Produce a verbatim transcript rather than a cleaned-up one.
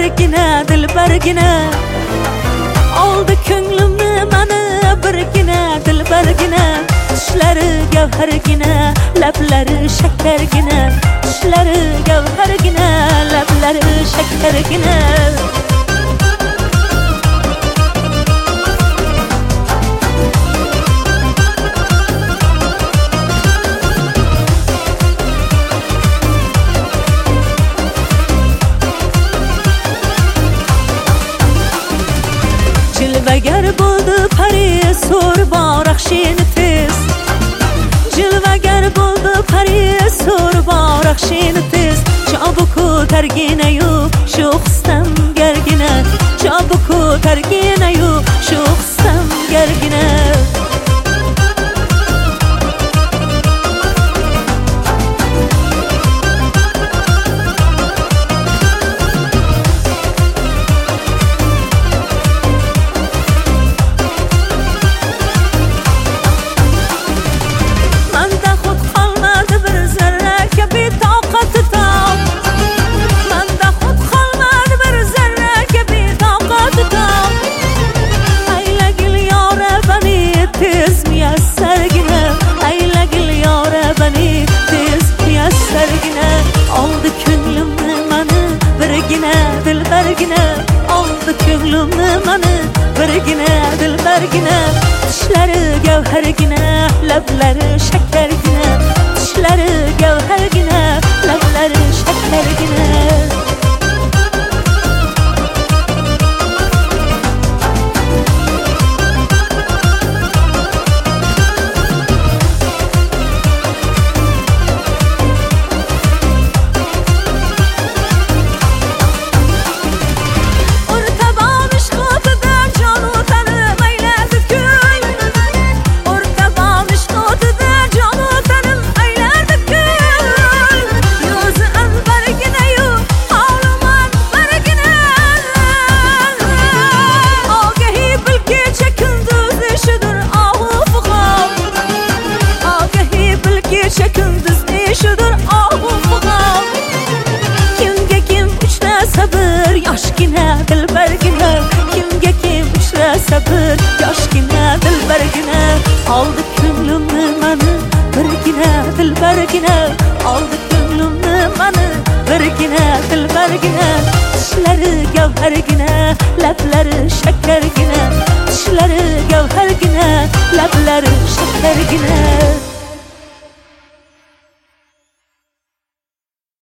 birgina dilbargina oldi ko'nglimni mani birgina dilbargina tishlari gavhargina lablari shakargina tishlari gavhargina lablari shakargina Jilvagar bo'ldi Paris so'r boraqshini tez Jilvagar bo'ldi Paris so'r boraqshini tez Chobi ko'targina-yu shu hisdan gargina Chobi ko'targina-yu shu hisdan gargina Oldi ko'nglimni mani birgina dilbargina oldi ko'nglimni mani birgina dilbargina tishlari gavhargina lablari shakargina tishlari gavhargina lablari shakargina yoshgina dilbargina kimga kim uchra sabr yoshgina dilbargina oldi ko'nglimni mani birgina dilbargina oldi ko'nglimni mani birgina dilbargina tishlari gavhargina lablari shakargina tishlari gavhargina lablari shakargina